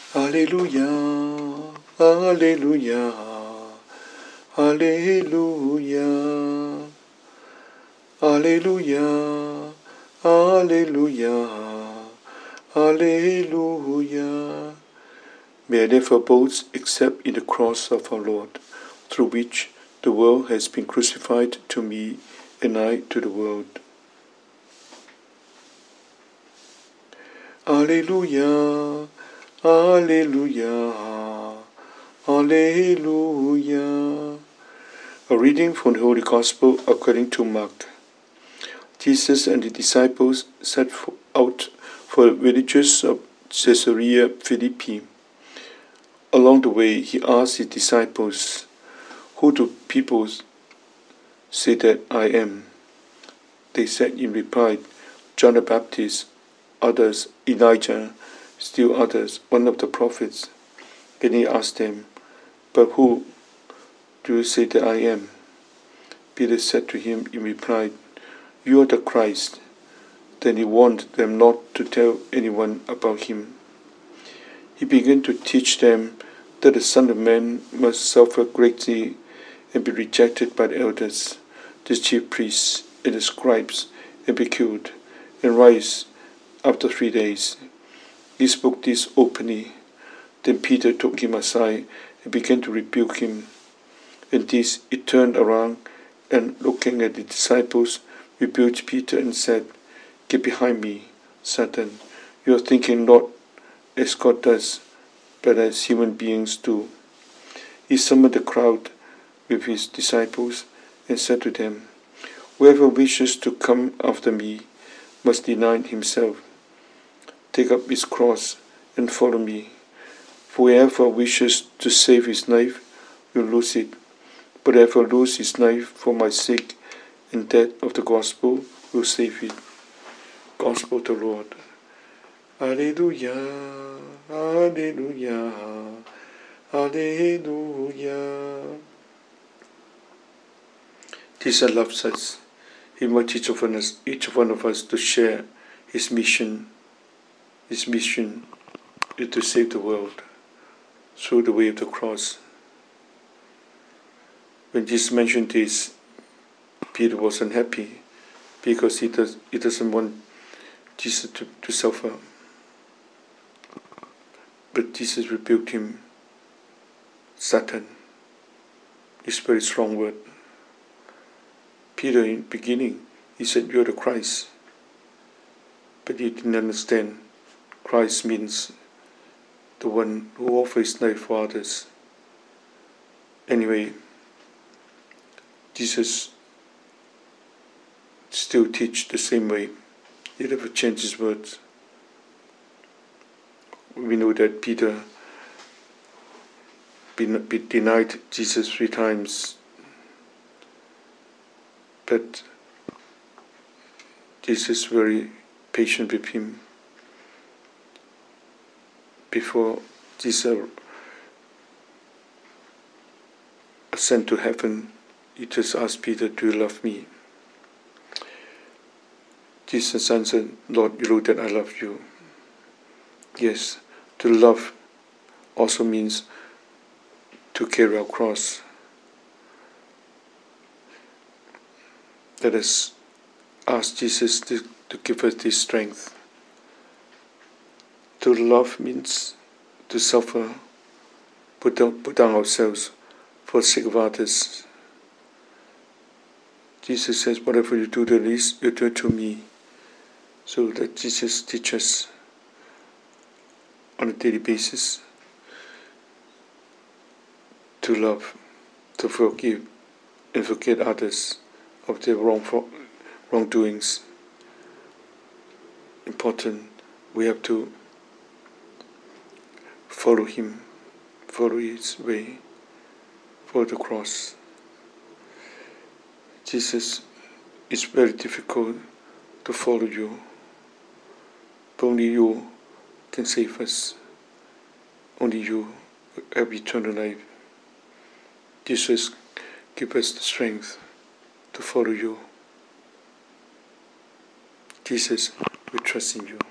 Alleluia, Alleluia, Alleluia, Alleluia, Alleluia, Alleluia. May I therefore both accept in the cross of our Lord, through which the world has been crucified to me and I to the world. Alleluia, Alleluia, Alleluia. A reading from the Holy Gospel according to Mark. Jesus and the disciples set out for the villages of Caesarea Philippi. Along the way, he asked his disciples, "Who do people say that I am?" They said in reply, "John the Baptist, others Elijah, still others one of the prophets." Then he asked them, "But who do you say that I am?" Peter said to him in reply, "You are the Christ." Then he warned them not to tell anyone about him. He began to teach them that the Son of Man must suffer greatly and be rejected by the elders, the chief priests, and the scribes, and be killed, and rise after 3 days. He spoke this openly. Then Peter took him aside and began to rebuke him. And this he turned around and, looking at the disciples, rebuked Peter and said, "Get behind me, Satan. You are thinking not as God does, but as human beings do." He summoned the crowd with his disciples and said to them, "Whoever wishes to come after me must deny himself, take up his cross, and follow me. For whoever wishes to save his life will lose it, but whoever loses his life for my sake and that of the gospel will save it." Gospel of the Lord. Alleluia, Alleluia, Alleluia. Jesus loves us. He wants each one of us to share his mission. His mission is to save the world through the way of the cross. When Jesus mentioned this, Peter was unhappy because he doesn't want Jesus to suffer. But Jesus rebuked him. "Satan," is a very strong word. Peter, in the beginning, he said, "You're the Christ." But he didn't understand. Christ means the one who offers his life for others. Anyway, Jesus still teaches the same way. He never changed his words. We know that Peter denied Jesus 3 times. But Jesus is very patient with him. Before Jesus ascended to heaven, he just asked Peter, "Do you love me?" Jesus answered, "Lord, you know that I love you." Yes, to love also means to carry our cross. Let us ask Jesus to give us this strength. To love means to suffer, put down ourselves for the sake of others. Jesus says, "Whatever you do to the least, you do it to me." So that Jesus teaches us on a daily basis to love, to forgive, and forget others of their wrongdoings. Important, we have to follow him, follow his way, follow the cross. Jesus, is very difficult to follow you. But only you can save us. Only you have eternal life. Jesus, give us the strength to follow you. Jesus, we trust in you.